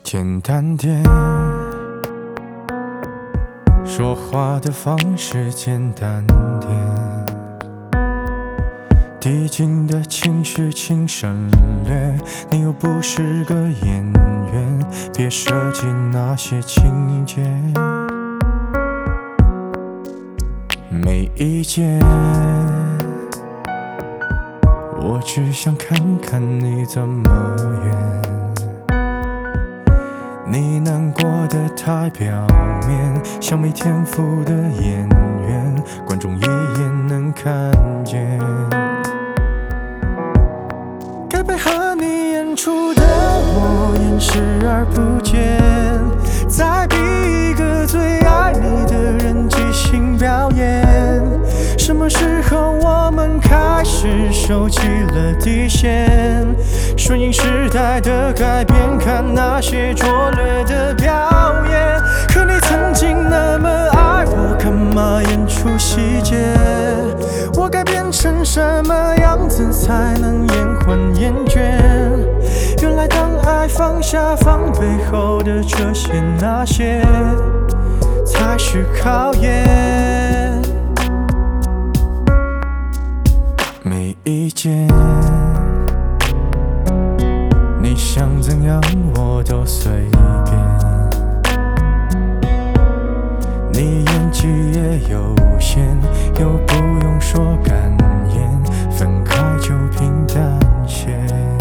简单点，说话的方式简单点，递进的情绪请省略，你又不是个演员，别设计那些情节。没意见，我只想看看你怎么演。你难过的太表面，像没天赋的演员，观众一眼能看见。该配合你演出的我演视而不见，再逼一个最爱你的人即兴表演。什么时候我们开始收起了底线？顺应时代的改变，看那些拙劣的表演。可你曾经那么爱我，干嘛演出细节？我该变成什么样子才能延缓厌倦？原来当爱放下防备后的这些那些，才是考验。没意见，你想怎样我都随便。你演技也有限，又不用说感言，分开就平淡些。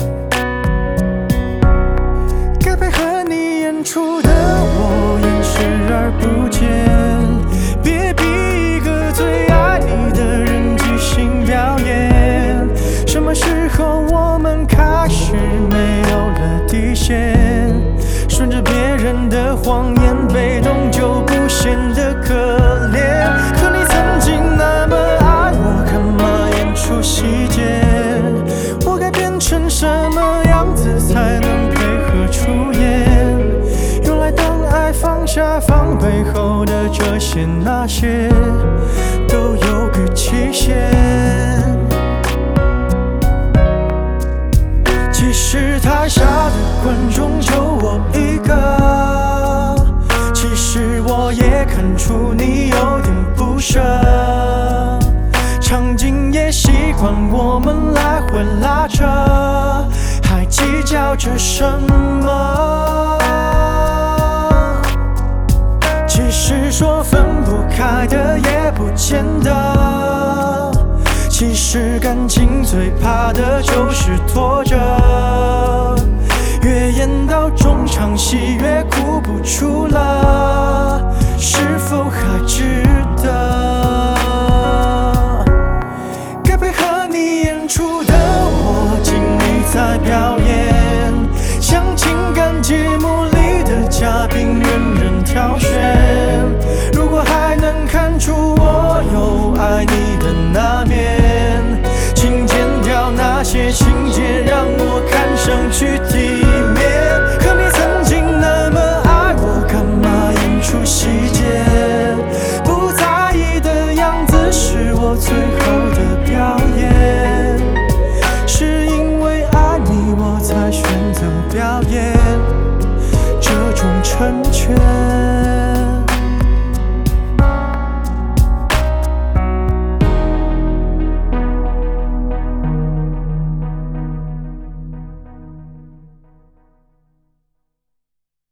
该配合你演出的我演视而不见，别逼一个最爱你的人即兴表演。什么时候我们开始没有了底线？顺着别人的谎言，被动就不显得可怜。可你曾经那么爱我，干嘛演出细节？我该变成什么样子才能配合出演？原来当爱放下防备后的这些那些，都有个期限。即使台下的观众就我一个，其实我也看出你有点不舍，场景也习惯我们来回拉扯，还计较着什么？其实说分不开的也不见得，其实感情最怕的就是拖着，越演到中场戏越哭不出了，是否还值得？该配合你演出的我尽力在表演，像情感节目里的嘉宾任人挑选。如果还能看出我有爱你的那面，请剪掉那些情节，让我看上去体面。可你曾经那么爱我，干嘛演出细节？不在意的样子是我最后的表演，是因为爱你我才选择表演这种成全。